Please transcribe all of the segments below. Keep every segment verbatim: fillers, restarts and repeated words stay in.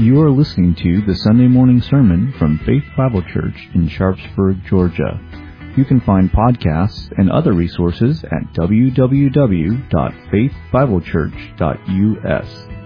You are listening to the Sunday morning sermon from Faith Bible Church in Sharpsburg, Georgia. You can find podcasts and other resources at w w w dot faith bible church dot u s.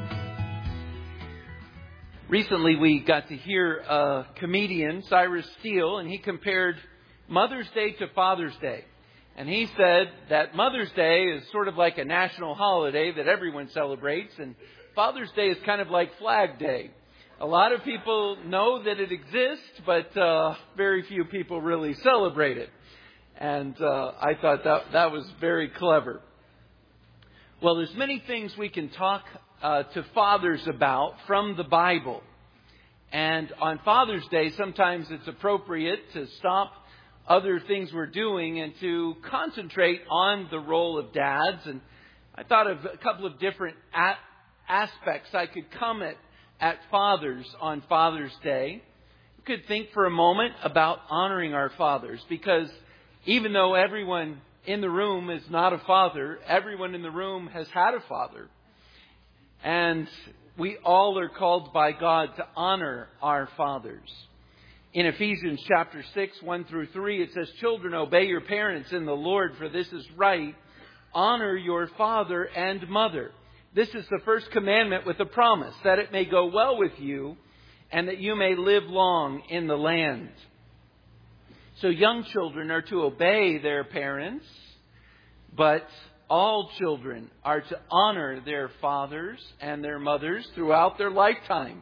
Recently we got to hear a comedian, Cyrus Steele, and he compared Mother's Day to Father's Day. And he said that Mother's Day is sort of like a national holiday that everyone celebrates, and Father's Day is kind of like Flag Day. A lot of people know that it exists, but uh, very few people really celebrate it. And uh, I thought that that was very clever. Well, there's many things we can talk uh, to fathers about from the Bible. And on Father's Day, sometimes it's appropriate to stop other things we're doing and to concentrate on the role of dads. And I thought of a couple of different a- aspects I could come at, at fathers on Father's Day. We could think for a moment about honoring our fathers, because even though everyone in the room is not a father, everyone in the room has had a father. And we all are called by God to honor our fathers. In Ephesians chapter six, one through three, it says, "Children, obey your parents in the Lord, for this is right. Honor your father and mother. This is the first commandment with a promise, that it may go well with you and that you may live long in the land." So young children are to obey their parents, but all children are to honor their fathers and their mothers throughout their lifetime.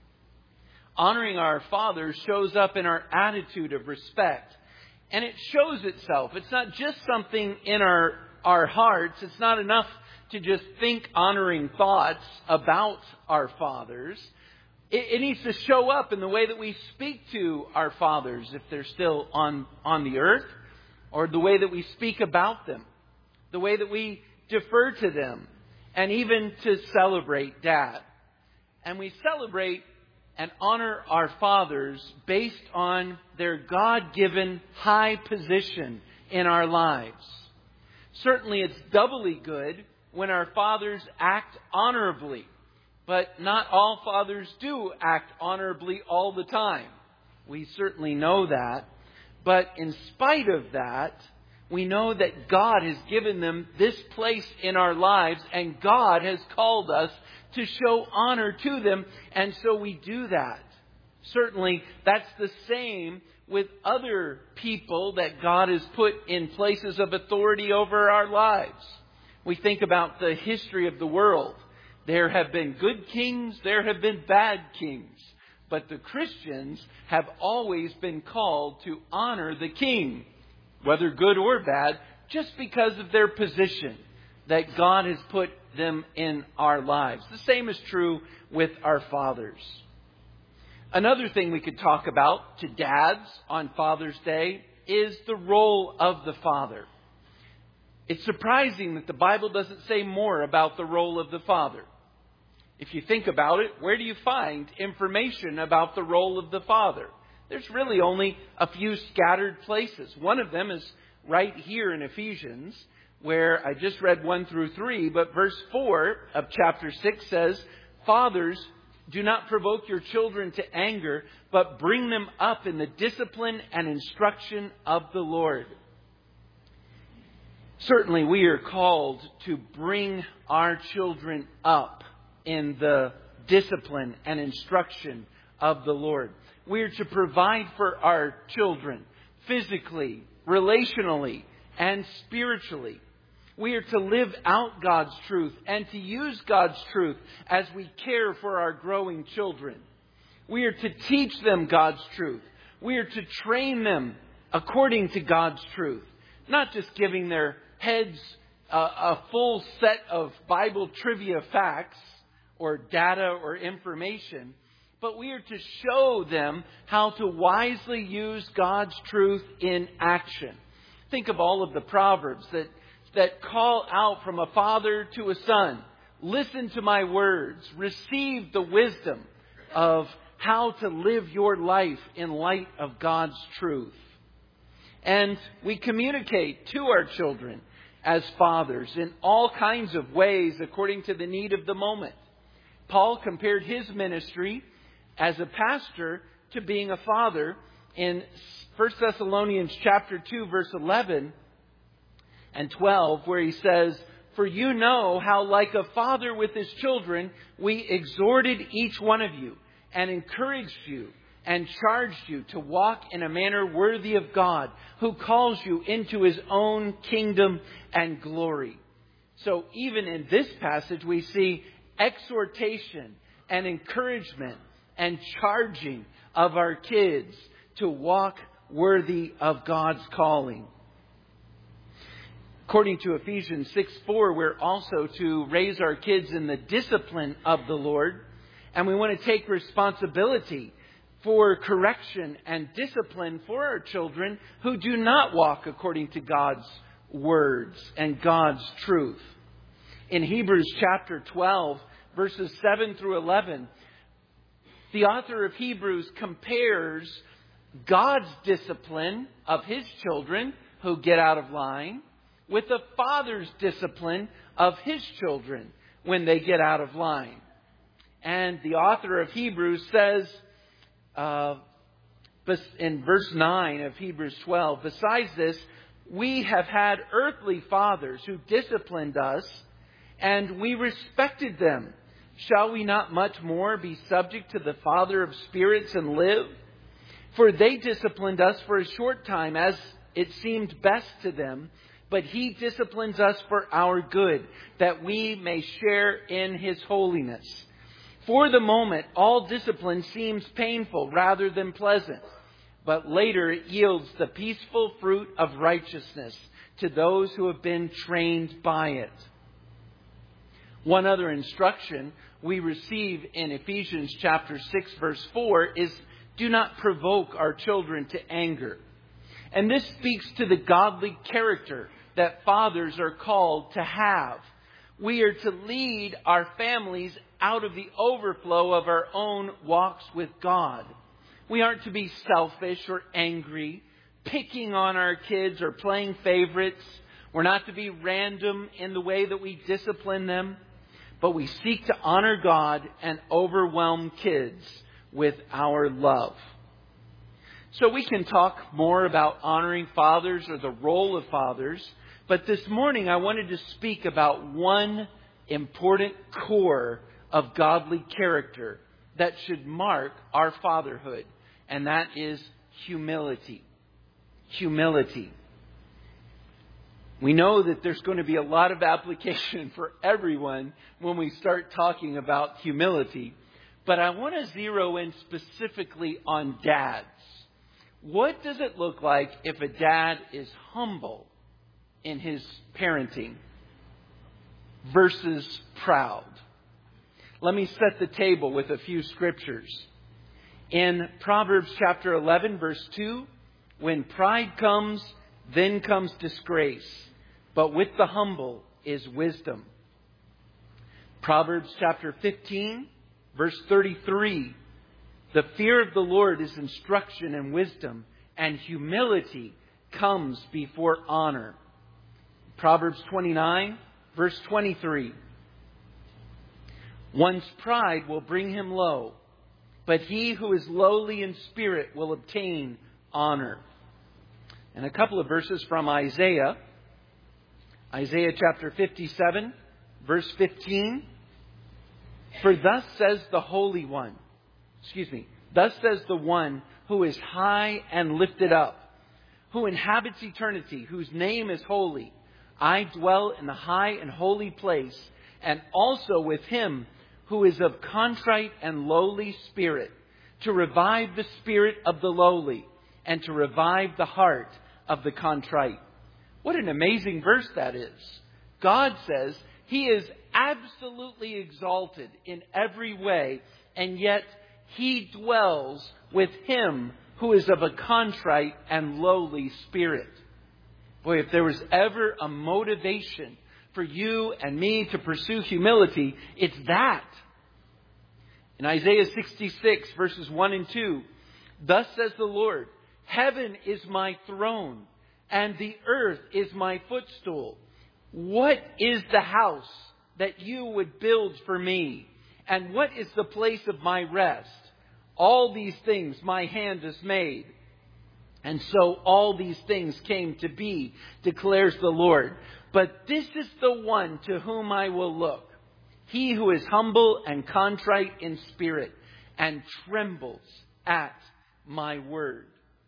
Honoring our fathers shows up in our attitude of respect. And it shows itself. It's not just something in our, our hearts. It's not enough to just think honoring thoughts about our fathers. It, it needs to show up in the way that we speak to our fathers if they're still on, on the earth, or the way that we speak about them, the way that we defer to them, and even to celebrate Dad. And we celebrate and honor our fathers based on their God-given high position in our lives. Certainly it's doubly good when our fathers act honorably. But not all fathers do act honorably all the time. We certainly know that. But in spite of that, we know that God has given them this place in our lives, and God has called us to show honor to them, and so we do that. Certainly, that's the same with other people that God has put in places of authority over our lives. We think about the history of the world. There have been good kings, there have been bad kings. But the Christians have always been called to honor the king, whether good or bad, just because of their position that God has put them in our lives. The same is true with our fathers. Another thing we could talk about to dads on Father's Day is the role of the father. It's surprising that the Bible doesn't say more about the role of the father. If you think about it, where do you find information about the role of the father? There's really only a few scattered places. One of them is right here in Ephesians, where I just read one through three, but verse four of chapter six says, "Fathers, do not provoke your children to anger, but bring them up in the discipline and instruction of the Lord." Certainly we are called to bring our children up in the discipline and instruction of the Lord. We are to provide for our children physically, relationally, and spiritually. We are to live out God's truth and to use God's truth as we care for our growing children. We are to teach them God's truth. We are to train them according to God's truth, not just giving their heads a, a full set of Bible trivia facts or data or information, but we are to show them how to wisely use God's truth in action. Think of all of the Proverbs that, that call out from a father to a son. Listen to my words. Receive the wisdom of how to live your life in light of God's truth. And we communicate to our children as fathers in all kinds of ways according to the need of the moment. Paul compared his ministry as a pastor to being a father. In First Thessalonians chapter two, verse eleven and twelve, where he says, "For you know how, like a father with his children, we exhorted each one of you and encouraged you and charged you to walk in a manner worthy of God, who calls you into His own kingdom and glory." So even in this passage, we see exhortation and encouragement and charging of our kids to walk worthy of God's calling. According to Ephesians six four, we're also to raise our kids in the discipline of the Lord. And we want to take responsibility for correction and discipline for our children who do not walk according to God's words and God's truth. In Hebrews chapter twelve, verses seven through eleven, the author of Hebrews compares God's discipline of His children who get out of line with the Father's discipline of His children when they get out of line. And the author of Hebrews says uh, in verse nine of Hebrews twelve, "Besides this, we have had earthly fathers who disciplined us, and we respected them. Shall we not much more be subject to the Father of spirits and live? For they disciplined us for a short time as it seemed best to them, but He disciplines us for our good, that we may share in His holiness. For the moment, all discipline seems painful rather than pleasant, but later it yields the peaceful fruit of righteousness to those who have been trained by it." One other instruction we receive in Ephesians chapter six, verse four is, "Do not provoke our children to anger." And this speaks to the godly character that fathers are called to have. We are to lead our families out of the overflow of our own walks with God. We aren't to be selfish or angry, picking on our kids or playing favorites. We're not to be random in the way that we discipline them, but we seek to honor God and overwhelm kids with our love. So we can talk more about honoring fathers or the role of fathers, but this morning I wanted to speak about one important core of godly character that should mark our fatherhood, and that is humility. Humility. We know that there's going to be a lot of application for everyone when we start talking about humility. But I want to zero in specifically on dads. What does it look like if a dad is humble in his parenting versus proud? Let me set the table with a few scriptures. In Proverbs chapter eleven, verse two, "When pride comes, then comes disgrace, but with the humble is wisdom." Proverbs chapter fifteen, verse thirty-three, "The fear of the Lord is instruction and wisdom, and humility comes before honor." Proverbs twenty-nine, verse twenty-three, "One's pride will bring him low, but he who is lowly in spirit will obtain honor." And a couple of verses from Isaiah. Isaiah chapter fifty-seven, verse fifteen. "For thus says the Holy One," excuse me, "thus says the One who is high and lifted up, who inhabits eternity, whose name is holy. I dwell in the high and holy place, and also with Him who is of contrite and lowly spirit, to revive the spirit of the lowly, and to revive the heart of the contrite." What an amazing verse that is. God says He is absolutely exalted in every way, and yet He dwells with him who is of a contrite and lowly spirit. Boy, if there was ever a motivation for you and me to pursue humility, it's that. In Isaiah sixty-six, verses one and two, "Thus says the Lord, heaven is my throne, and the earth is my footstool. What is the house that you would build for me? And what is the place of my rest? All these things my hand has made. And so all these things came to be, declares the Lord. But this is the one to whom I will look. He who is humble and contrite in spirit and trembles at my word.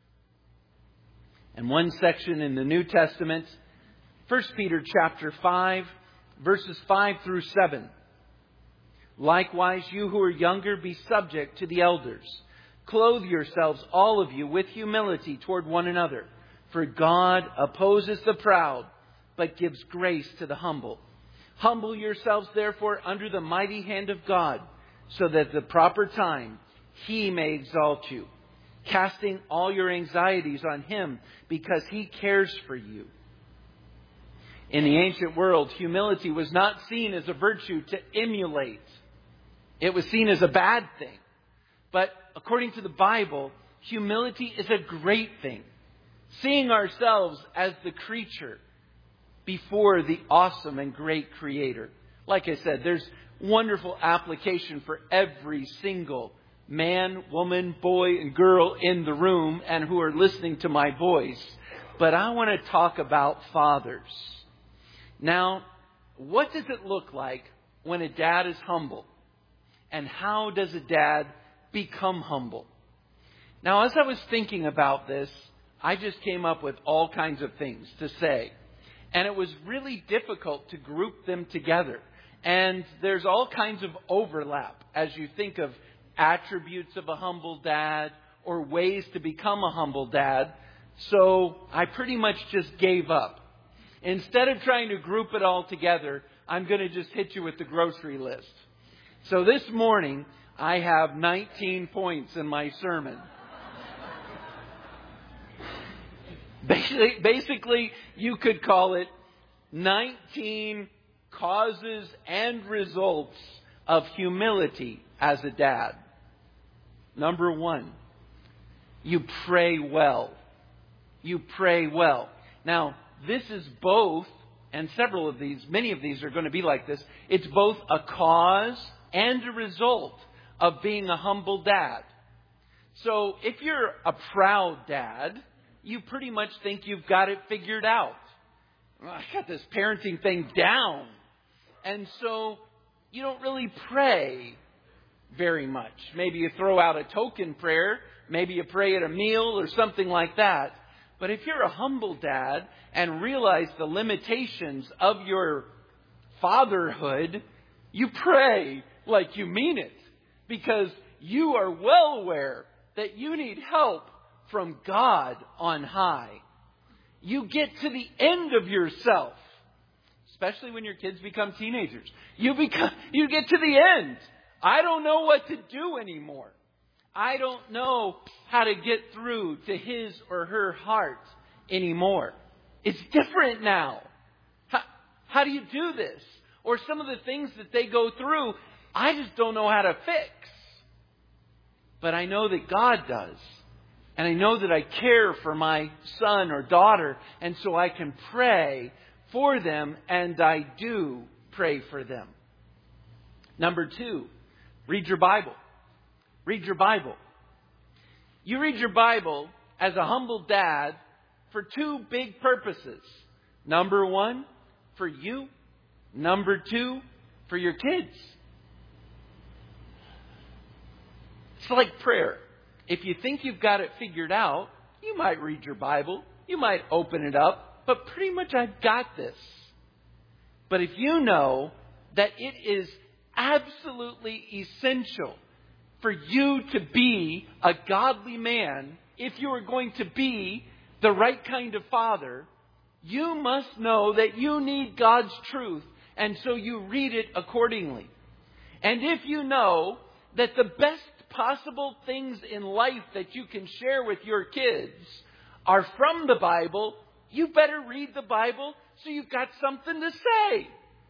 And one section in the New Testament, First Peter chapter five, verses five through seven. Likewise, you who are younger, be subject to the elders. Clothe yourselves, all of you, with humility toward one another. For God opposes the proud, but gives grace to the humble. Humble yourselves, therefore, under the mighty hand of God, so that at the proper time He may exalt you, casting all your anxieties on Him, because He cares for you. In the ancient world, humility was not seen as a virtue to emulate. It was seen as a bad thing. But according to the Bible, humility is a great thing. Seeing ourselves as the creature before the awesome and great Creator. Like I said, there's wonderful application for every single man, woman, boy, and girl in the room and who are listening to my voice. But I want to talk about fathers. Now, what does it look like when a dad is humble? And how does a dad become humble? Now, as I was thinking about this, I just came up with all kinds of things to say. And it was really difficult to group them together. And there's all kinds of overlap as you think of attributes of a humble dad or ways to become a humble dad. So I pretty much just gave up. Instead of trying to group it all together, I'm going to just hit you with the grocery list. So this morning, I have nineteen points in my sermon. Basically, basically, you could call it nineteen causes and results of humility as a dad. Number one, you pray well. You pray well. Now, this is both, and several of these, many of these are going to be like this. It's both a cause and a result of being a humble dad. So if you're a proud dad, you pretty much think you've got it figured out. Well, I got this parenting thing down. And so you don't really pray very much. Maybe you throw out a token prayer. Maybe you pray at a meal or something like that. But if you're a humble dad and realize the limitations of your fatherhood, you pray like you mean it. Because you are well aware that you need help from God on high. You get to the end of yourself, especially when your kids become teenagers. You become, you get to the end. I don't know what to do anymore. I don't know how to get through to his or her heart anymore. It's different now. How, how do you do this? Or some of the things that they go through, I just don't know how to fix. But I know that God does. And I know that I care for my son or daughter. And so I can pray for them. And I do pray for them. Number two, read your Bible. Read your Bible. You read your Bible as a humble dad for two big purposes. Number one, for you. Number two, for your kids. It's like prayer. If you think you've got it figured out, you might read your Bible. You might open it up. But pretty much I've got this. But if you know that it is absolutely essential for you to be a godly man, if you are going to be the right kind of father, you must know that you need God's truth. And so you read it accordingly. And if you know that the best possible things in life that you can share with your kids are from the Bible, you better read the Bible so you've got something to say.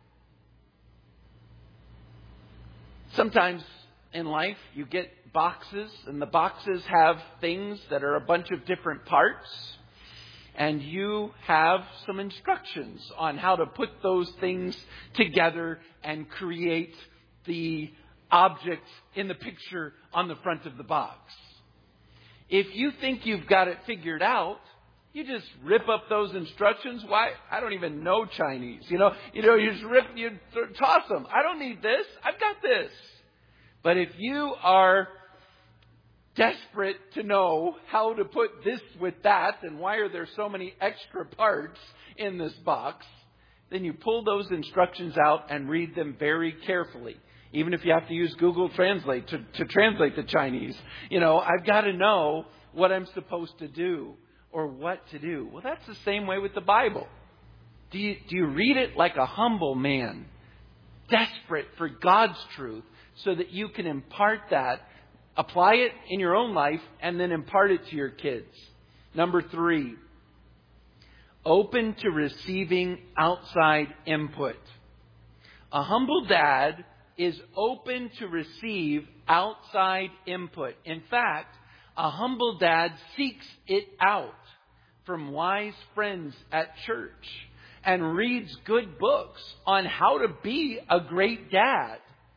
Sometimes in life you get boxes, and the boxes have things that are a bunch of different parts. And you have some instructions on how to put those things together and create the object in the picture on the front of the box. If you think you've got it figured out, you just rip up those instructions. Why? I don't even know Chinese. You know, you know, you just rip, you toss them. I don't need this. I've got this. But if you are desperate to know how to put this with that and why are there so many extra parts in this box, then you pull those instructions out and read them very carefully. Even if you have to use Google Translate to, to translate the Chinese. You know, I've got to know what I'm supposed to do or what to do. Well, that's the same way with the Bible. Do you, do you read it like a humble man, desperate for God's truth, so that you can impart that, apply it in your own life, and then impart it to your kids? Number three, open to receiving outside input. A humble dad is open to receive outside input. In fact, a humble dad seeks it out from wise friends at church and reads good books on how to be a great dad.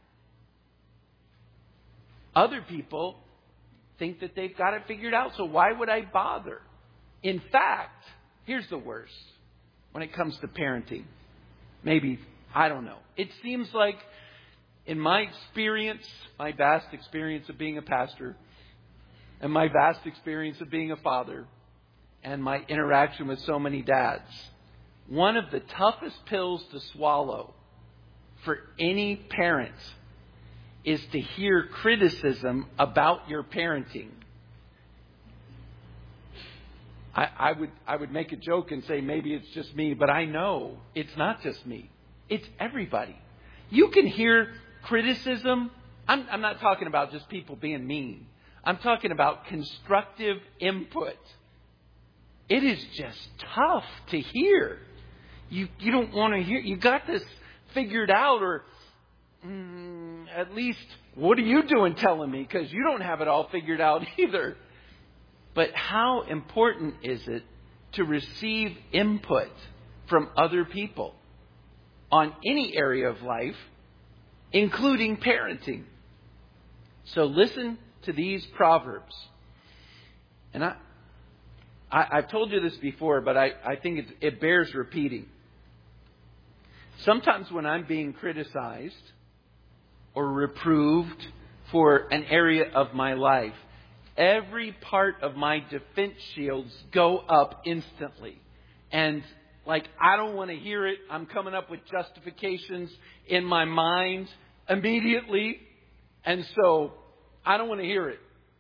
Other people think that they've got it figured out, so why would I bother? In fact, here's the worst when it comes to parenting. Maybe, I don't know. It seems like in my experience, my vast experience of being a pastor, and my vast experience of being a father, and my interaction with so many dads, one of the toughest pills to swallow for any parent is to hear criticism about your parenting. I, I would I would make a joke and say maybe it's just me, but I know it's not just me. It's everybody. You can hear criticism. I'm, I'm not talking about just people being mean. I'm talking about constructive input. It is just tough to hear. You you don't want to hear. You got this figured out, or mm, at least what are you doing telling me? Because you don't have it all figured out either. But how important is it to receive input from other people on any area of life, including parenting? So listen to these proverbs. And I, I, I've told you this before, but I, I think it, it bears repeating. Sometimes when I'm being criticized or reproved for an area of my life, every part of my defense shields go up instantly. And like, I don't want to hear it. I'm coming up with justifications in my mind immediately. And so I don't want to hear it.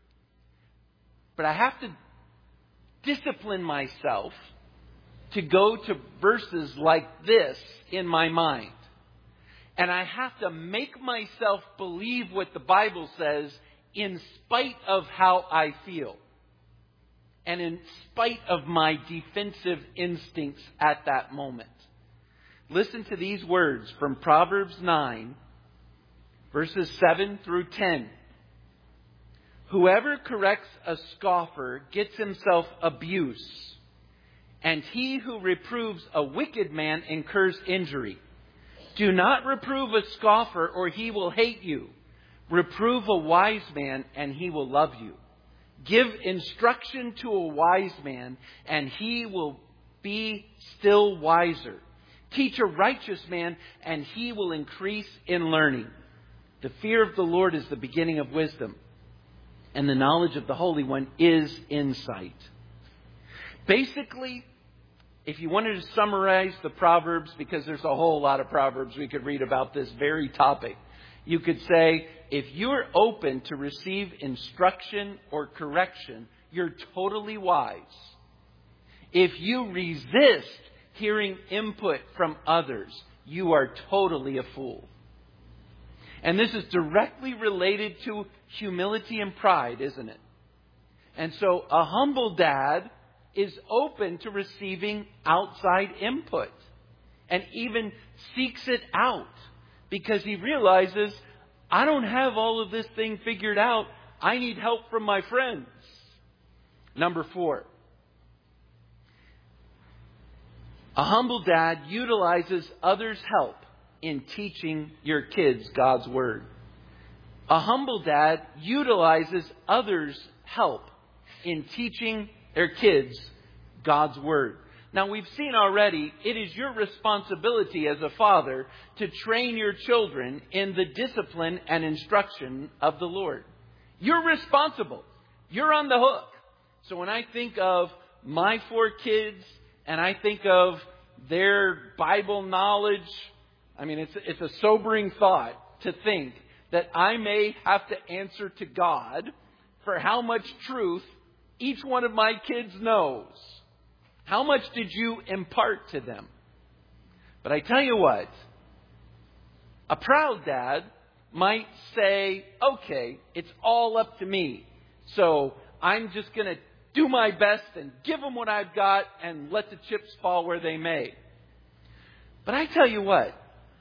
But I have to discipline myself to go to verses like this in my mind. And I have to make myself believe what the Bible says in spite of how I feel. And in spite of my defensive instincts at that moment. Listen to these words from Proverbs nine, verses seven through ten. Whoever corrects a scoffer gets himself abuse, and he who reproves a wicked man incurs injury. Do not reprove a scoffer, or he will hate you. Reprove a wise man, and he will love you. Give instruction to a wise man, and he will be still wiser. Teach a righteous man, and he will increase in learning. The fear of the Lord is the beginning of wisdom, and the knowledge of the Holy One is insight. Basically, if you wanted to summarize the Proverbs, because there's a whole lot of Proverbs we could read about this very topic, you could say, if you're open to receive instruction or correction, you're totally wise. If you resist hearing input from others, you are totally a fool. And this is directly related to humility and pride, isn't it? And so a humble dad is open to receiving outside input and even seeks it out because he realizes, I don't have all of this thing figured out. I need help from my friends. Number four. A humble dad utilizes others' help in teaching your kids God's Word. A humble dad utilizes others' help in teaching their kids God's Word. Now, we've seen already, it is your responsibility as a father to train your children in the discipline and instruction of the Lord. You're responsible. You're on the hook. So when I think of my four kids and I think of their Bible knowledge, I mean, it's, it's a sobering thought to think that I may have to answer to God for how much truth each one of my kids knows. How much did you impart to them? But I tell you what, a proud dad might say, okay, it's all up to me. So I'm just going to do my best and give them what I've got and let the chips fall where they may. But I tell you what,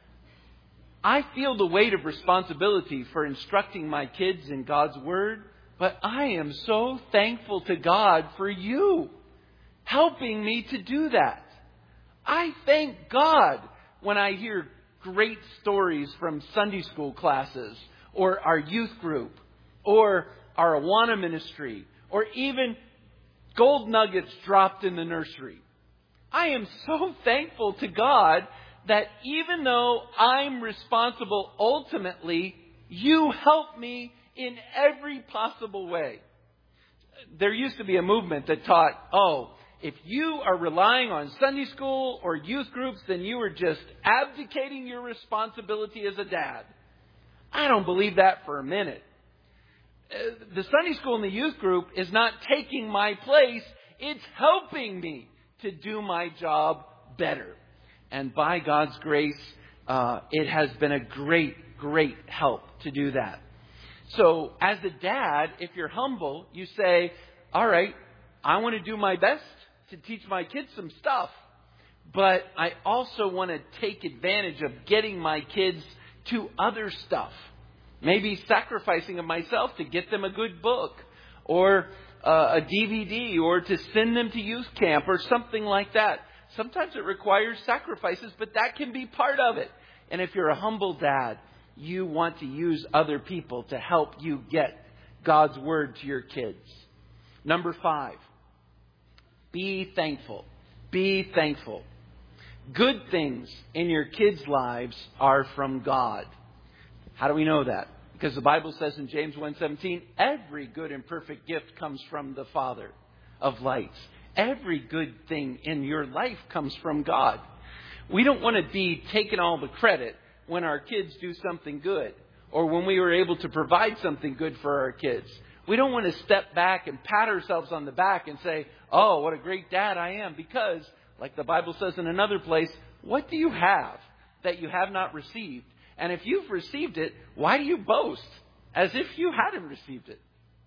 I feel the weight of responsibility for instructing my kids in God's Word, but I am so thankful to God for you helping me to do that. I thank God when I hear great stories from Sunday school classes or our youth group or our Awana ministry or even gold nuggets dropped in the nursery. I am so thankful to God that even though I'm responsible ultimately, you help me in every possible way. There used to be a movement that taught, oh, if you are relying on Sunday school or youth groups, then you are just abdicating your responsibility as a dad. I don't believe that for a minute. The Sunday school and the youth group is not taking my place. It's helping me to do my job better. And by God's grace, uh, it has been a great, great help to do that. So as a dad, if you're humble, you say, all right, I want to do my best to teach my kids some stuff, but I also want to take advantage of getting my kids to other stuff. Maybe sacrificing of myself to get them a good book or uh, a D V D or to send them to youth camp or something like that. Sometimes it requires sacrifices, but that can be part of it. And if you're a humble dad, you want to use other people to help you get God's Word to your kids. Number five. Be thankful. Be thankful. Good things in your kids' lives are from God. How do we know that? Because the Bible says in James one seventeen, every good and perfect gift comes from the Father of lights. Every good thing in your life comes from God. We don't want to be taking all the credit when our kids do something good or when we were able to provide something good for our kids. We don't want to step back and pat ourselves on the back and say, oh, what a great dad I am. Because, like the Bible says in another place, what do you have that you have not received? And if you've received it, why do you boast as if you hadn't received it?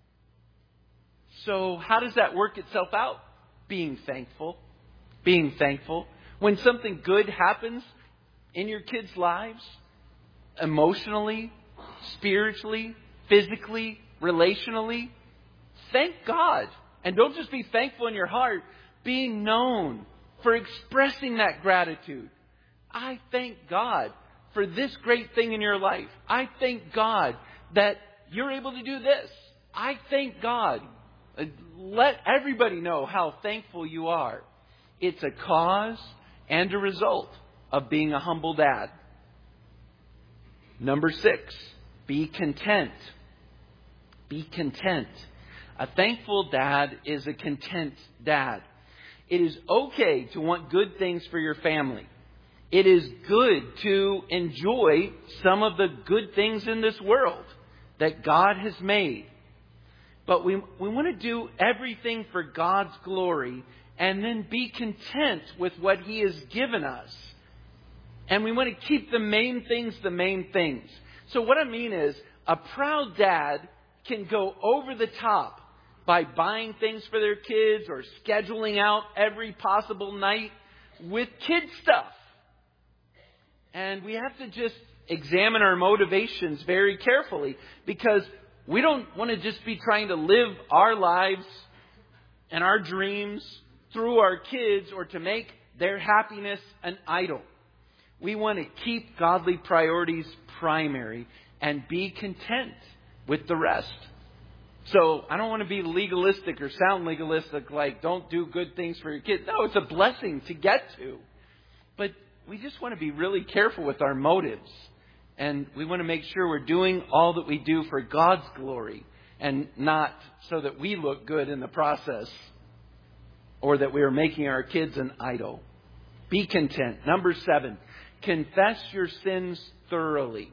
So how does that work itself out? Being thankful. Being thankful. When something good happens in your kids' lives, emotionally, spiritually, physically, relationally, thank God. And don't just be thankful in your heart. Be known for expressing that gratitude. I thank God for this great thing in your life. I thank God that you're able to do this. I thank God. Let everybody know how thankful you are. It's a cause and a result of being a humble dad. Number six, be content. Be content. A thankful dad is a content dad. It is okay to want good things for your family. It is good to enjoy some of the good things in this world that God has made. But we, we want to do everything for God's glory and then be content with what He has given us. And we want to keep the main things the main things. So what I mean is, a proud dad can go over the top by buying things for their kids or scheduling out every possible night with kid stuff. And we have to just examine our motivations very carefully, because we don't want to just be trying to live our lives and our dreams through our kids or to make their happiness an idol. We want to keep godly priorities primary and be content with the rest. So I don't want to be legalistic or sound legalistic, like don't do good things for your kids. No, it's a blessing to get to. But we just want to be really careful with our motives. And we want to make sure we're doing all that we do for God's glory and not so that we look good in the process or that we are making our kids an idol. Be content. Number seven, confess your sins thoroughly.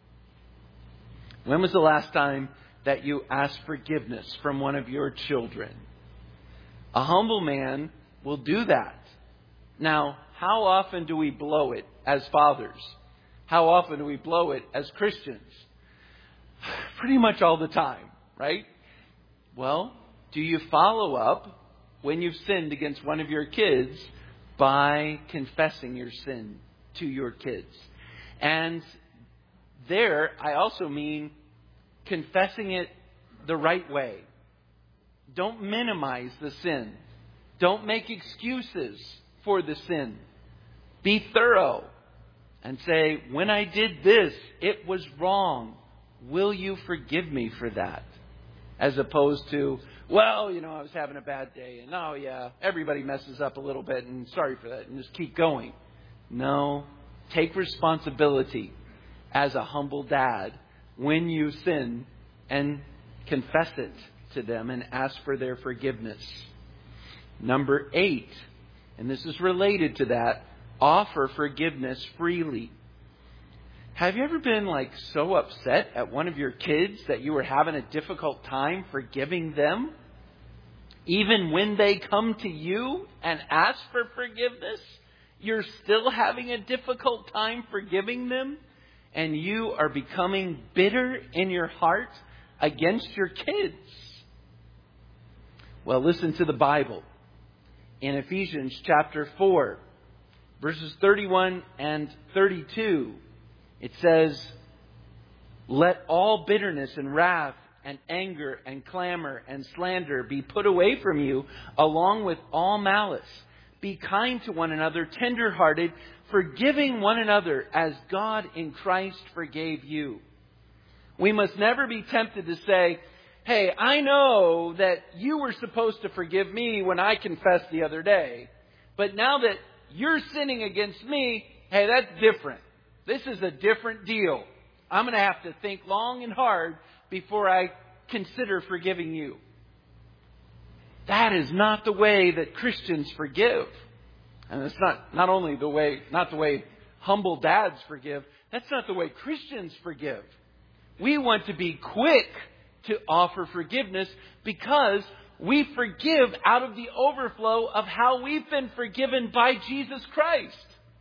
When was the last time that you asked forgiveness from one of your children? A humble man will do that. Now, how often do we blow it as fathers? How often do we blow it as Christians? Pretty much all the time, right? Well, do you follow up when you've sinned against one of your kids by confessing your sin to your kids? And there, I also mean confessing it the right way. Don't minimize the sin. Don't make excuses for the sin. Be thorough and say, when I did this, it was wrong. Will you forgive me for that? As opposed to, well, you know, I was having a bad day and oh yeah, everybody messes up a little bit and sorry for that and just keep going. No, take responsibility as a humble dad when you sin and confess it to them and ask for their forgiveness. Number eight, and this is related to that, offer forgiveness freely. Have you ever been like so upset at one of your kids that you were having a difficult time forgiving them? Even when they come to you and ask for forgiveness, you're still having a difficult time forgiving them? And you are becoming bitter in your heart against your kids? Well, listen to the Bible. In Ephesians chapter four, verses thirty-one and thirty-two, it says, let all bitterness and wrath and anger and clamor and slander be put away from you, along with all malice. Be kind to one another, tender-hearted, forgiving one another as God in Christ forgave you. We must never be tempted to say, hey, I know that you were supposed to forgive me when I confessed the other day, but now that you're sinning against me, hey, that's different. This is a different deal. I'm going to have to think long and hard before I consider forgiving you. That is not the way that Christians forgive. And it's not, not only the way, not the way humble dads forgive. That's not the way Christians forgive. We want to be quick to offer forgiveness because we forgive out of the overflow of how we've been forgiven by Jesus Christ.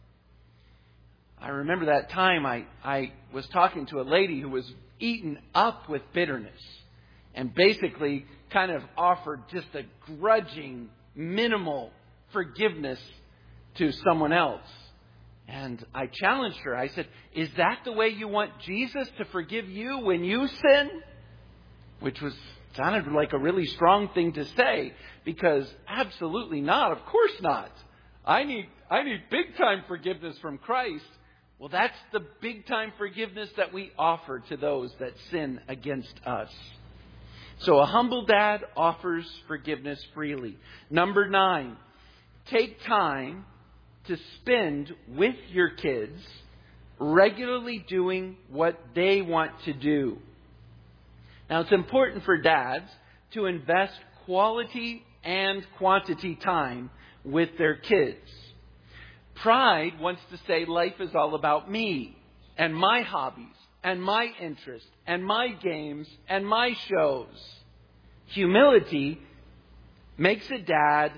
I remember that time I, I was talking to a lady who was eaten up with bitterness and basically kind of offered just a grudging, minimal forgiveness to someone else. And I challenged her. I said, is that the way you want Jesus to forgive you when you sin? Which was sounded like a really strong thing to say, because absolutely not. Of course not. I need I need big time forgiveness from Christ. Well, that's the big time forgiveness that we offer to those that sin against us. So a humble dad offers forgiveness freely. Number nine, take time to spend with your kids, regularly doing what they want to do. Now, it's important for dads to invest quality and quantity time with their kids. Pride wants to say life is all about me and my hobbies and my interests and my games and my shows. Humility makes a dad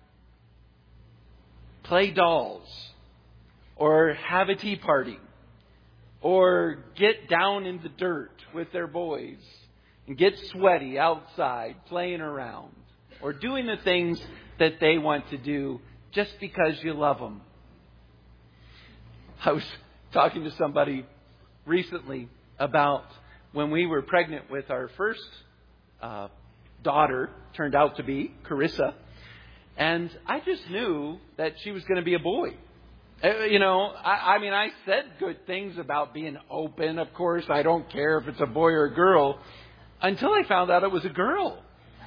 play dolls or have a tea party or get down in the dirt with their boys and get sweaty outside playing around or doing the things that they want to do just because you love them. I was talking to somebody recently about when we were pregnant with our first uh, daughter, turned out to be Carissa, and I just knew that she was going to be a boy. Uh, You know, I, I mean, I said good things about being open. Of course, I don't care if it's a boy or a girl, until I found out it was a girl.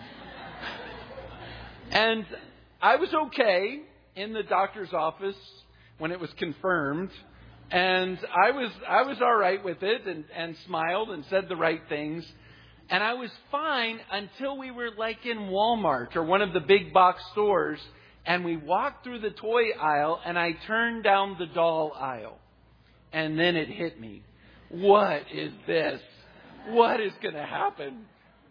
And I was okay in the doctor's office when it was confirmed. And I was I was all right with it and, and smiled and said the right things. And I was fine until we were like in Walmart or one of the big box stores. And we walked through the toy aisle and I turned down the doll aisle. And then it hit me. What is this? What is going to happen?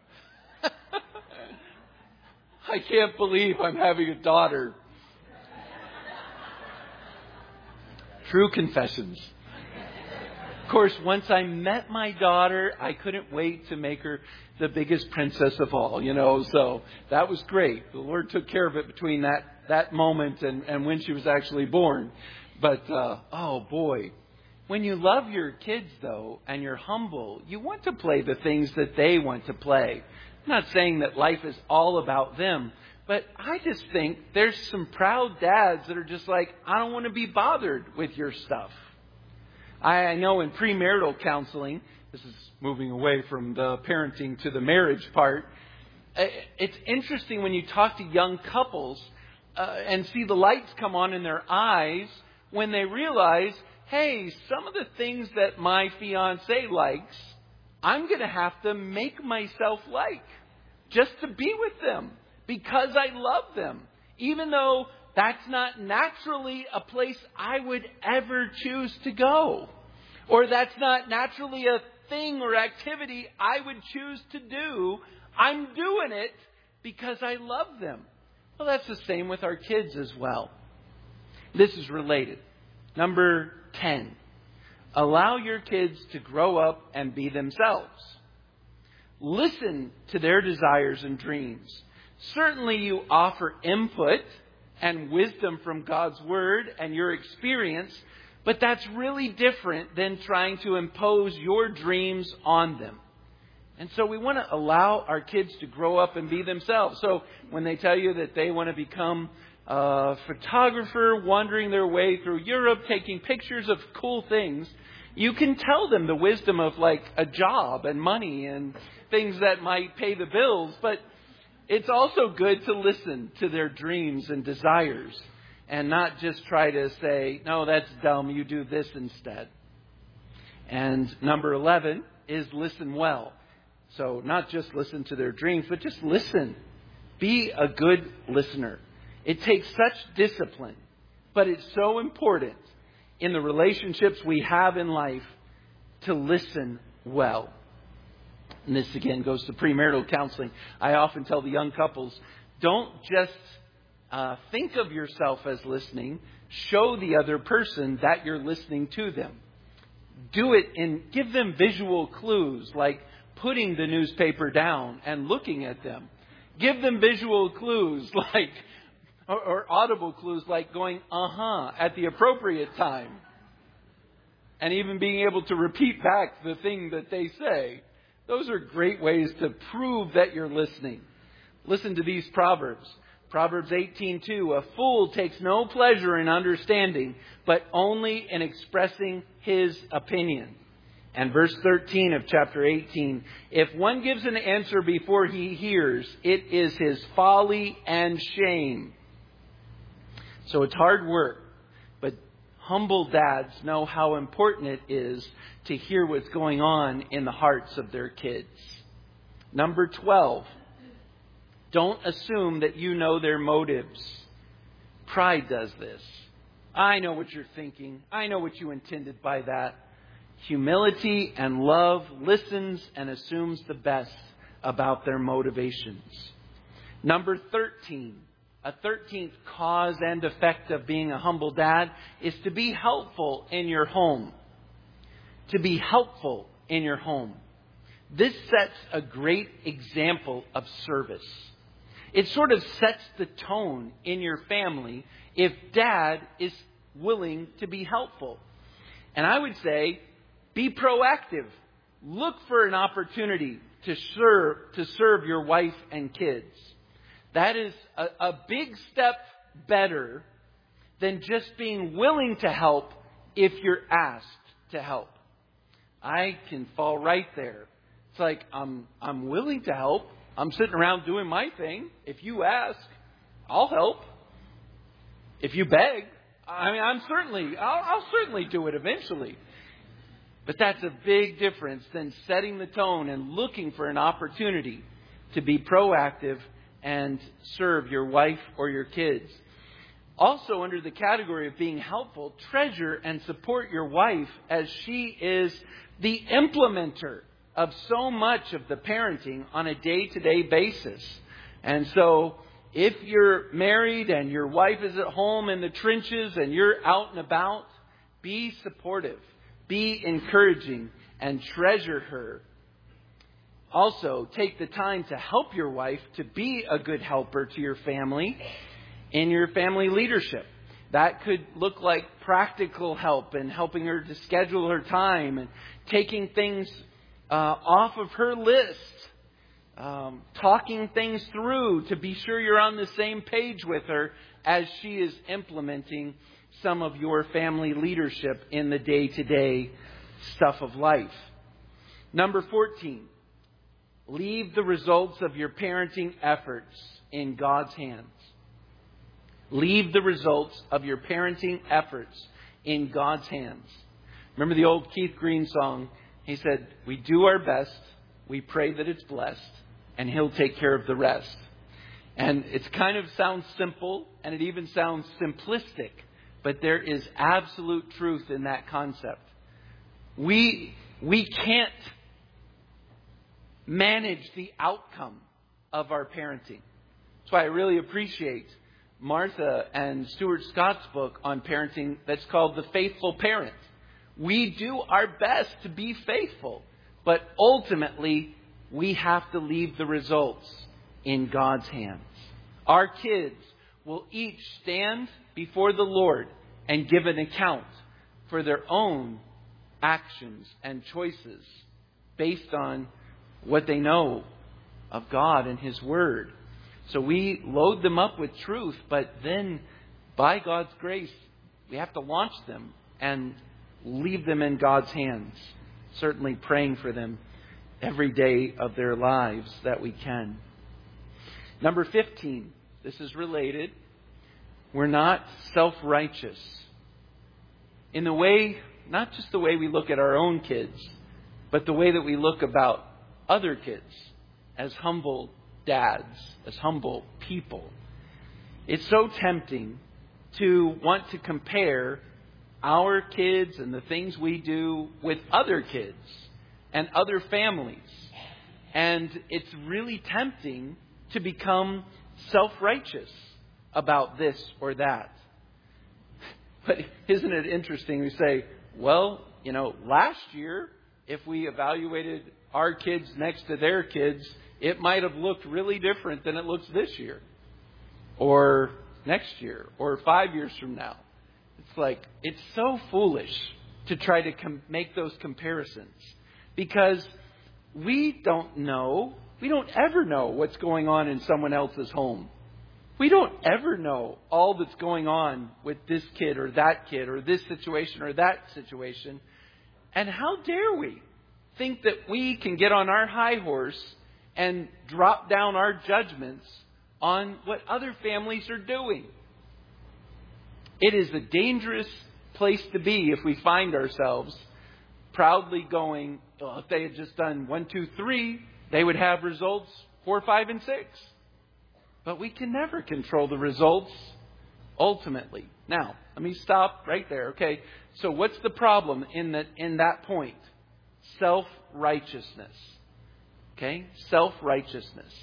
I can't believe I'm having a daughter. True confessions. Of course, once I met my daughter, I couldn't wait to make her the biggest princess of all, you know, so that was great. The Lord took care of it between that, that moment and, and when she was actually born. But, uh, oh boy, when you love your kids, though, and you're humble, you want to play the things that they want to play. I'm not saying that life is all about them, but I just think there's some proud dads that are just like, I don't want to be bothered with your stuff. I know in premarital counseling, this is moving away from the parenting to the marriage part, it's interesting when you talk to young couples uh, and see the lights come on in their eyes when they realize, hey, some of the things that my fiancé likes, I'm going to have to make myself like just to be with them because I love them, even though that's not naturally a place I would ever choose to go, or that's not naturally a thing or activity I would choose to do. I'm doing it because I love them. Well, that's the same with our kids as well. This is related. Number ten. Allow your kids to grow up and be themselves. Listen to their desires and dreams. Certainly you offer input and wisdom from God's Word and your experience, but that's really different than trying to impose your dreams on them. And so we want to allow our kids to grow up and be themselves. So when they tell you that they want to become a photographer, wandering their way through Europe, taking pictures of cool things, you can tell them the wisdom of like a job and money and things that might pay the bills. But it's also good to listen to their dreams and desires and not just try to say, no, that's dumb, you do this instead. And number eleven is listen well. So not just listen to their dreams, but just listen. Be a good listener. It takes such discipline, but it's so important in the relationships we have in life to listen well. And this again goes to premarital counseling. I often tell the young couples, don't just uh, think of yourself as listening. Show the other person that you're listening to them. Do it and give them visual clues like putting the newspaper down and looking at them. Give them visual clues like Or, or audible clues like going, uh-huh, at the appropriate time. And even being able to repeat back the thing that they say. Those are great ways to prove that you're listening. Listen to these Proverbs. Proverbs eighteen two, a fool takes no pleasure in understanding, but only in expressing his opinion. And verse thirteen of chapter eighteen, if one gives an answer before he hears, it is his folly and shame. So it's hard work, but humble dads know how important it is to hear what's going on in the hearts of their kids. Number twelve, don't assume that you know their motives. Pride does this. I know what you're thinking. I know what you intended by that. Humility and love listens and assumes the best about their motivations. Number thirteen. A thirteenth cause and effect of being a humble dad is to be helpful in your home. To be helpful in your home. This sets a great example of service. It sort of sets the tone in your family if dad is willing to be helpful. And I would say, be proactive. Look for an opportunity to serve, to serve your wife and kids. That is a, a big step better than just being willing to help if you're asked to help. I can fall right there. It's like, I'm, I'm willing to help. I'm sitting around doing my thing. If you ask, I'll help. If you beg, I mean, I'm certainly, I'll, I'll certainly do it eventually. But that's a big difference than setting the tone and looking for an opportunity to be proactive and serve your wife or your kids. Also, under the category of being helpful, treasure and support your wife as she is the implementer of so much of the parenting on a day-to-day basis. And so, if you're married and your wife is at home in the trenches and you're out and about, be supportive, be encouraging, and treasure her. Also, take the time to help your wife to be a good helper to your family in your family leadership. That could look like practical help and helping her to schedule her time and taking things uh, off of her list. Um, talking things through to be sure you're on the same page with her as she is implementing some of your family leadership in the day-to-day stuff of life. Number fourteen, leave the results of your parenting efforts in God's hands. Leave the results of your parenting efforts in God's hands. Remember the old Keith Green song? He said, we do our best, we pray that it's blessed, and He'll take care of the rest. And it kind of sounds simple, and it even sounds simplistic, but there is absolute truth in that concept. We, we can't manage the outcome of our parenting. That's why I really appreciate Martha and Stuart Scott's book on parenting that's called The Faithful Parent. We do our best to be faithful, but ultimately we have to leave the results in God's hands. Our kids will each stand before the Lord and give an account for their own actions and choices based on what they know of God and His Word. So we load them up with truth, but then by God's grace, we have to launch them and leave them in God's hands. Certainly praying for them every day of their lives that we can. Number fifteen, this is related. We're not self-righteous. In the way, not just the way we look at our own kids, but the way that we look about other kids as humble dads, as humble people. It's so tempting to want to compare our kids and the things we do with other kids and other families. And it's really tempting to become self-righteous about this or that. But isn't it interesting? We say, well, you know, last year, if we evaluated our kids next to their kids, it might have looked really different than it looks this year, or next year, or five years from now. It's like, it's so foolish to try to com- make those comparisons, because we don't know, we don't ever know what's going on in someone else's home. We don't ever know all that's going on with this kid or that kid or this situation or that situation. And how dare we think that we can get on our high horse and drop down our judgments on what other families are doing? It is a dangerous place to be if we find ourselves proudly going, well, if they had just done one, two, three, they would have results four, five, and six. But we can never control the results ultimately. Now, let me stop right there. Okay, so what's the problem in that in that point? Self-righteousness. Okay, self-righteousness.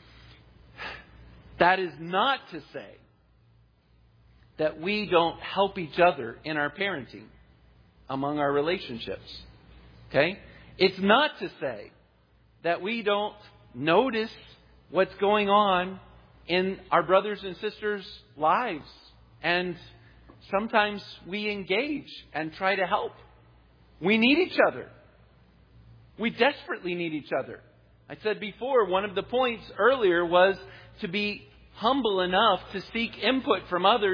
That is not to say that we don't help each other in our parenting among our relationships. Okay, it's not to say that we don't notice what's going on in our brothers and sisters' lives. And sometimes we engage and try to help. We need each other. We desperately need each other. I said before, one of the points earlier was to be humble enough to seek input from others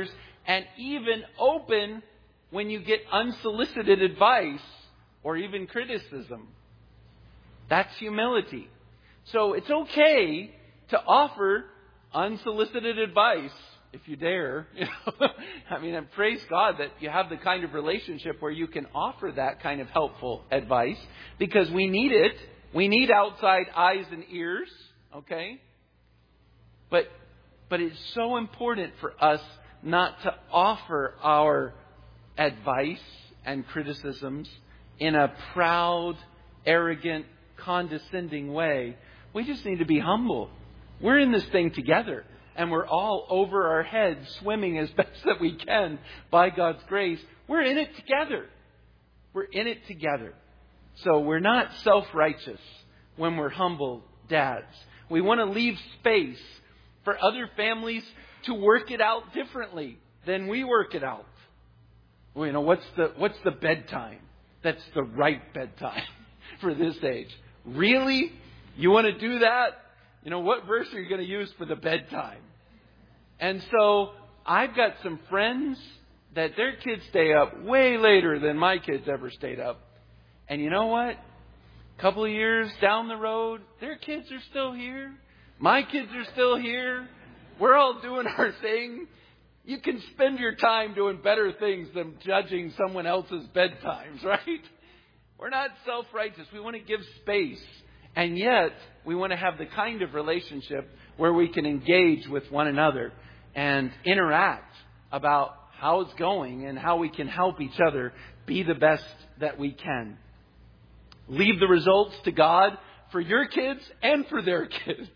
and even open when you get unsolicited advice or even criticism. That's humility. So it's okay to offer unsolicited advice if you dare. You know? I mean, and praise God that you have the kind of relationship where you can offer that kind of helpful advice, because we need it. We need outside eyes and ears. Okay? But but it's so important for us not to offer our advice and criticisms in a proud, arrogant, condescending way. We just need to be humble. We're in this thing together, and we're all over our heads swimming as best that we can by God's grace. We're in it together. We're in it together. So we're not self-righteous when we're humble dads. We want to leave space for other families to work it out differently than we work it out. Well, you know, what's the what's the bedtime that's the right bedtime for this age? Really? You want to do that? You know, what verse are you going to use for the bedtime? And so I've got some friends that their kids stay up way later than my kids ever stayed up. And you know what? A couple of years down the road, their kids are still here. My kids are still here. We're all doing our thing. You can spend your time doing better things than judging someone else's bedtimes, right? We're not self-righteous. We want to give space. And yet, we want to have the kind of relationship where we can engage with one another and interact about how it's going and how we can help each other be the best that we can. Leave the results to God for your kids and for their kids.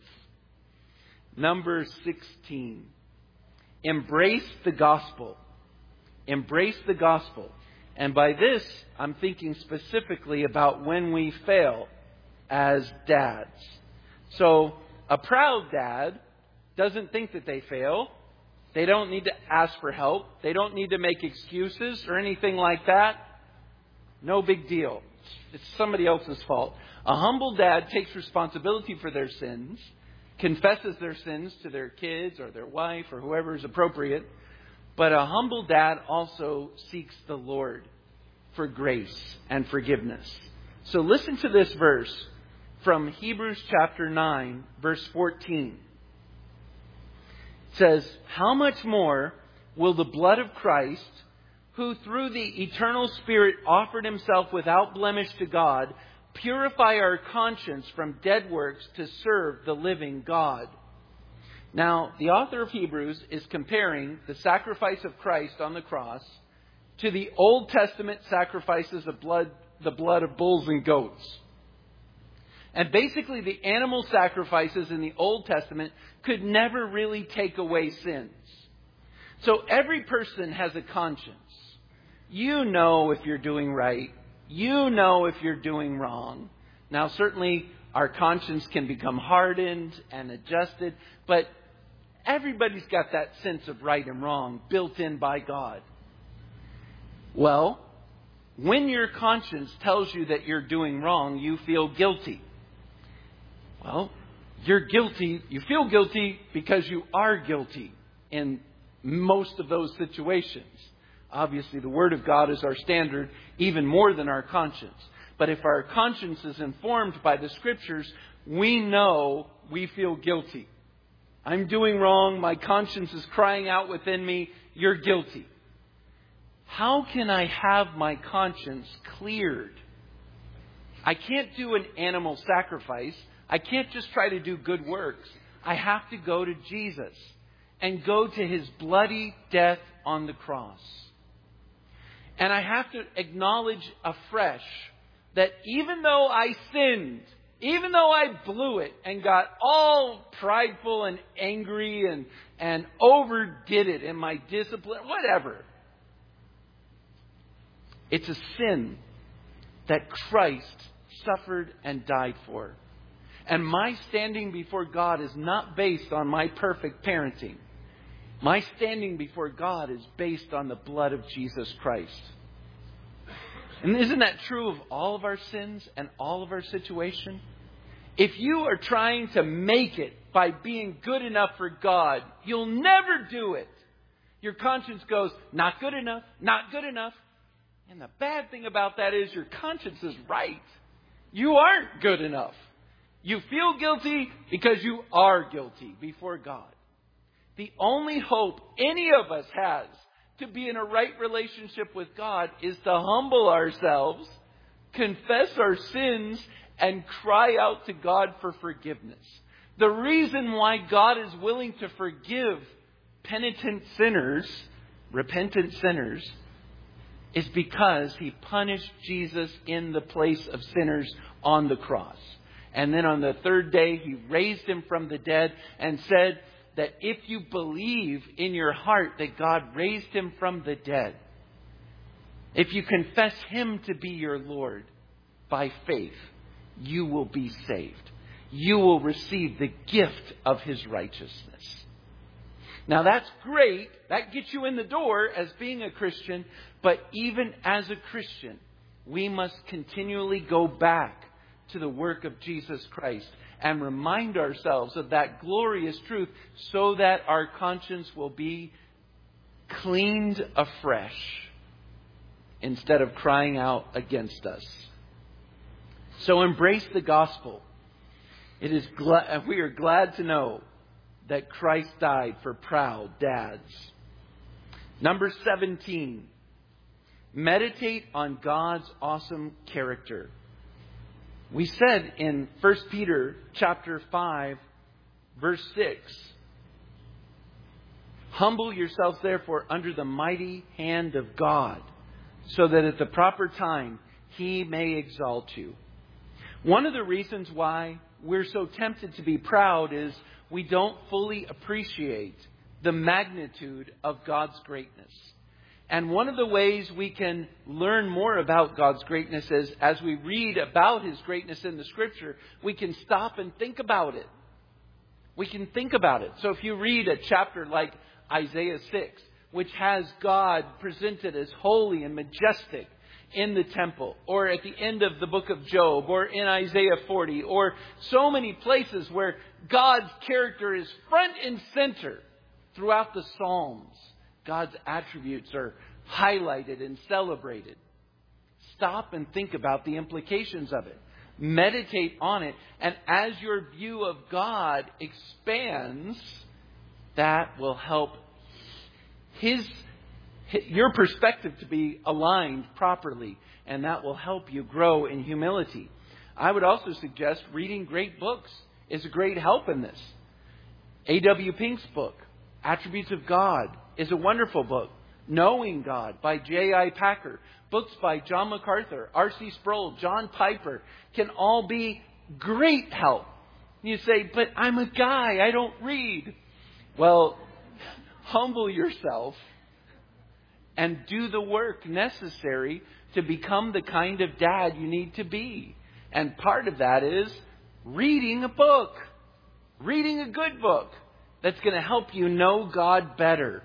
Number sixteen. Embrace the gospel. Embrace the gospel. And by this, I'm thinking specifically about when we fail as dads. So a proud dad doesn't think that they fail. They don't need to ask for help. They don't need to make excuses or anything like that. No big deal. It's somebody else's fault. A humble dad takes responsibility for their sins, confesses their sins to their kids or their wife or whoever is appropriate. But a humble dad also seeks the Lord for grace and forgiveness. So listen to this verse from Hebrews chapter nine, verse fourteen. It says, "How much more will the blood of Christ, who through the eternal Spirit offered himself without blemish to God, purify our conscience from dead works to serve the living God?" Now, the author of Hebrews is comparing the sacrifice of Christ on the cross to the Old Testament sacrifices of blood, the blood of bulls and goats. And basically, the animal sacrifices in the Old Testament could never really take away sins. So every person has a conscience. You know if you're doing right. You know if you're doing wrong. Now, certainly, our conscience can become hardened and adjusted, but everybody's got that sense of right and wrong built in by God. Well, when your conscience tells you that you're doing wrong, you feel guilty. Well, you're guilty. You feel guilty because you are guilty in most of those situations. Obviously, the Word of God is our standard even more than our conscience. But if our conscience is informed by the Scriptures, we know we feel guilty. I'm doing wrong. My conscience is crying out within me. You're guilty. How can I have my conscience cleared? I can't do an animal sacrifice. I can't just try to do good works. I have to go to Jesus and go to His bloody death on the cross. And I have to acknowledge afresh that even though I sinned, even though I blew it and got all prideful and angry and, and overdid it in my discipline, whatever, it's a sin that Christ suffered and died for. And my standing before God is not based on my perfect parenting. My standing before God is based on the blood of Jesus Christ. And isn't that true of all of our sins and all of our situation? If you are trying to make it by being good enough for God, you'll never do it. Your conscience goes, not good enough, not good enough. And the bad thing about that is your conscience is right. You aren't good enough. You feel guilty because you are guilty before God. The only hope any of us has to be in a right relationship with God is to humble ourselves, confess our sins, and cry out to God for forgiveness. The reason why God is willing to forgive penitent sinners, repentant sinners, is because He punished Jesus in the place of sinners on the cross. And then on the third day, He raised Him from the dead and said that if you believe in your heart that God raised Him from the dead, if you confess Him to be your Lord by faith, you will be saved. You will receive the gift of His righteousness. Now that's great. That gets you in the door as being a Christian. But even as a Christian, we must continually go back to the work of Jesus Christ and remind ourselves of that glorious truth so that our conscience will be cleaned afresh instead of crying out against us. So embrace the gospel. It is gla- we are glad to know that Christ died for proud dads. Number seventeen. Meditate on God's awesome character. We said in First Peter chapter five, verse six, humble yourselves therefore under the mighty hand of God, so that at the proper time He may exalt you. One of the reasons why we're so tempted to be proud is we don't fully appreciate the magnitude of God's greatness. And one of the ways we can learn more about God's greatness is as we read about His greatness in the Scripture, we can stop and think about it. We can think about it. So if you read a chapter like Isaiah six, which has God presented as holy and majestic in the temple, or at the end of the book of Job, or in Isaiah forty, or so many places where God's character is front and center throughout the Psalms. God's attributes are highlighted and celebrated. Stop and think about the implications of it. Meditate on it. And as your view of God expands, that will help His your perspective to be aligned properly, and that will help you grow in humility. I would also suggest reading great books is a great help in this. A W Pink's book, Attributes of God, is a wonderful book. Knowing God by J I Packer. Books by John MacArthur, R C Sproul, John Piper can all be great help. You say, but I'm a guy, I don't read. Well, humble yourself and do the work necessary to become the kind of dad you need to be. And part of that is reading a book. Reading a good book that's going to help you know God better.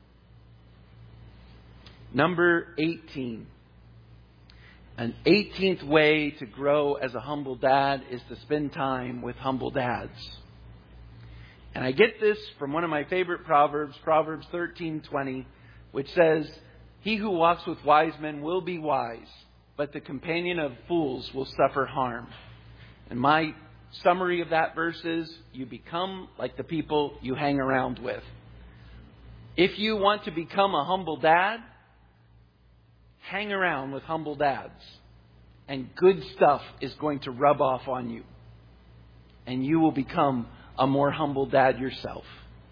Number eighteen. An eighteenth way to grow as a humble dad is to spend time with humble dads. And I get this from one of my favorite Proverbs, Proverbs thirteen twenty, which says, he who walks with wise men will be wise, but the companion of fools will suffer harm. And my summary of that verse is, you become like the people you hang around with. If you want to become a humble dad, hang around with humble dads. And good stuff is going to rub off on you. And you will become a more humble dad yourself.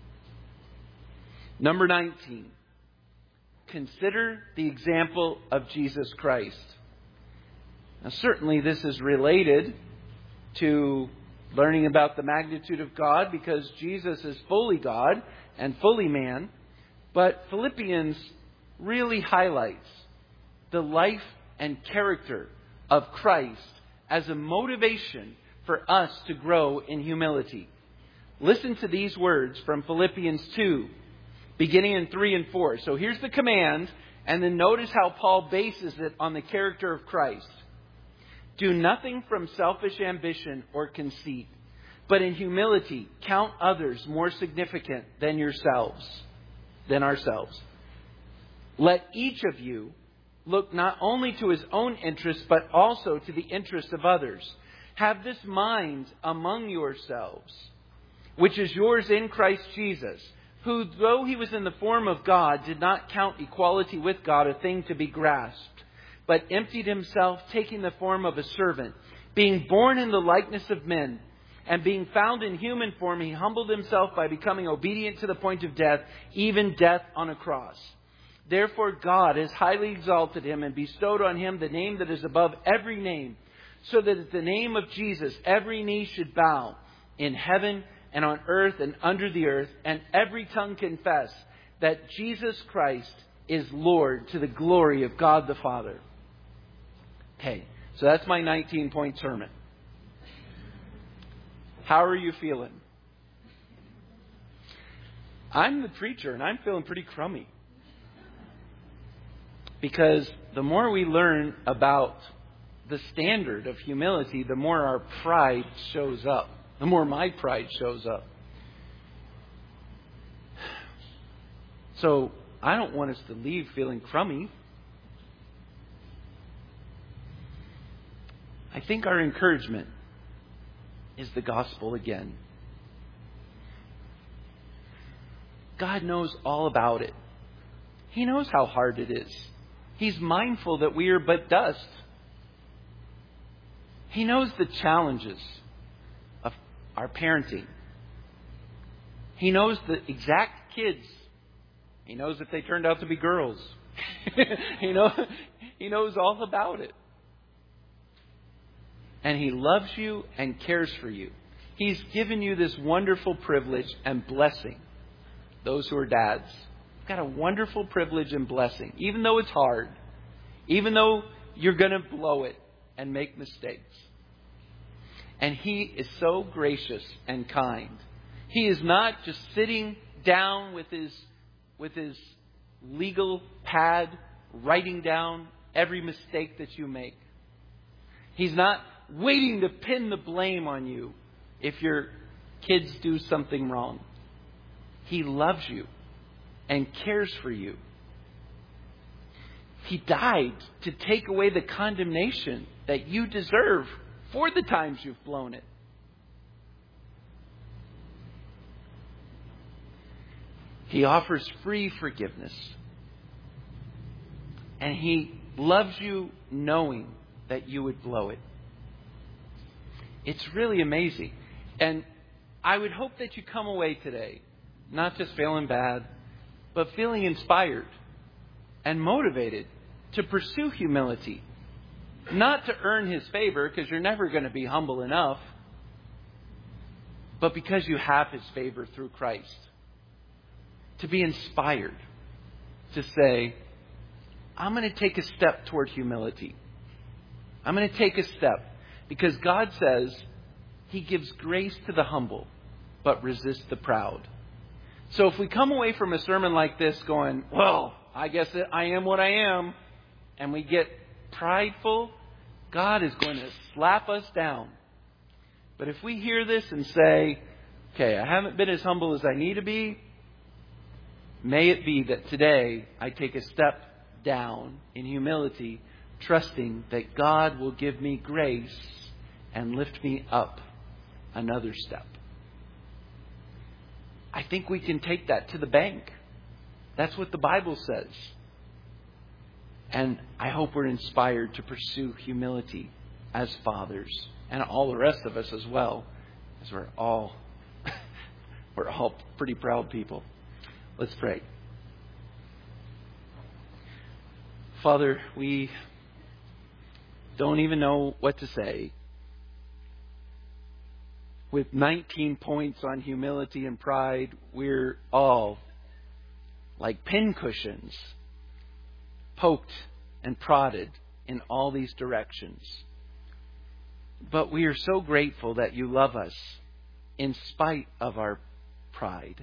Number nineteen. Consider the example of Jesus Christ. Now, certainly this is related to learning about the magnitude of God because Jesus is fully God and fully man. But Philippians really highlights the life and character of Christ as a motivation for us to grow in humility. Listen to these words from Philippians two, beginning in three and four. So here's the command, and then notice how Paul bases it on the character of Christ. Do nothing from selfish ambition or conceit, but in humility count others more significant than yourselves. than ourselves. Let each of you look not only to his own interests, but also to the interests of others. Have this mind among yourselves, which is yours in Christ Jesus, who, though he was in the form of God, did not count equality with God a thing to be grasped, but emptied himself, taking the form of a servant, being born in the likeness of men, and being found in human form, he humbled himself by becoming obedient to the point of death, even death on a cross. Therefore God has highly exalted him and bestowed on him the name that is above every name, so that at the name of Jesus every knee should bow, in heaven and on earth and under the earth, and every tongue confess that Jesus Christ is Lord, to the glory of God the Father. Okay, so that's my nineteen-point sermon. How are you feeling? I'm the preacher and I'm feeling pretty crummy. Because the more we learn about the standard of humility, the more our pride shows up. The more my pride shows up. So I don't want us to leave feeling crummy. I think our encouragement is the gospel again. God knows all about it. He knows how hard it is. He's mindful that we are but dust. He knows the challenges of our parenting. He knows the exact kids. He knows if they turned out to be girls. he, know, he knows all about it. And He loves you and cares for you. He's given you this wonderful privilege and blessing. Those who are dads. Got a wonderful privilege and blessing, even though it's hard, even though you're going to blow it and make mistakes. And He is so gracious and kind. He is not just sitting down with his with his legal pad, writing down every mistake that you make. He's not waiting to pin the blame on you if your kids do something wrong. He loves you and cares for you. He died to take away the condemnation that you deserve for the times you've blown it. He offers free forgiveness. And He loves you knowing that you would blow it. It's really amazing. And I would hope that you come away today not just feeling bad, but feeling inspired and motivated to pursue humility. Not to earn His favor, because you're never going to be humble enough, but because you have His favor through Christ. To be inspired to say, I'm going to take a step toward humility. I'm going to take a step because God says He gives grace to the humble, but resists the proud. So if we come away from a sermon like this going, well, I guess I am what I am, and we get prideful, God is going to slap us down. But if we hear this and say, okay, I haven't been as humble as I need to be, may it be that today I take a step down in humility, trusting that God will give me grace and lift me up another step. I think we can take that to the bank. That's what the Bible says. And I hope we're inspired to pursue humility as fathers, and all the rest of us as well, as we're all we're all pretty proud people. Let's pray. Father, we don't even know what to say. With nineteen points on humility and pride, we're all like pincushions, poked and prodded in all these directions. But we are so grateful that you love us in spite of our pride.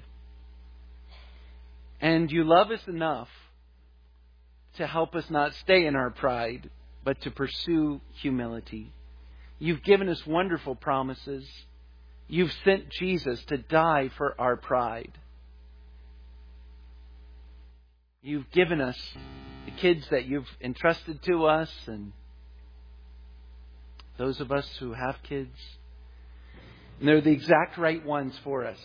And you love us enough to help us not stay in our pride, but to pursue humility. You've given us wonderful promises. You've sent Jesus to die for our pride. you've given us, the kids that you've entrusted to us, and those of us who have kids. And they're the exact right ones for us.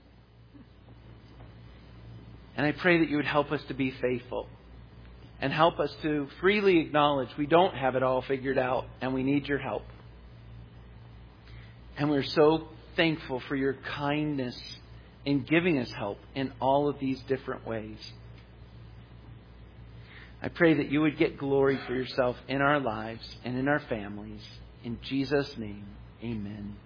And I pray that you would help us to be faithful and help us to freely acknowledge we don't have it all figured out and we need your help. And we're so thankful for your kindness in giving us help in all of these different ways. I pray that you would get glory for yourself in our lives and in our families. In Jesus' name, amen.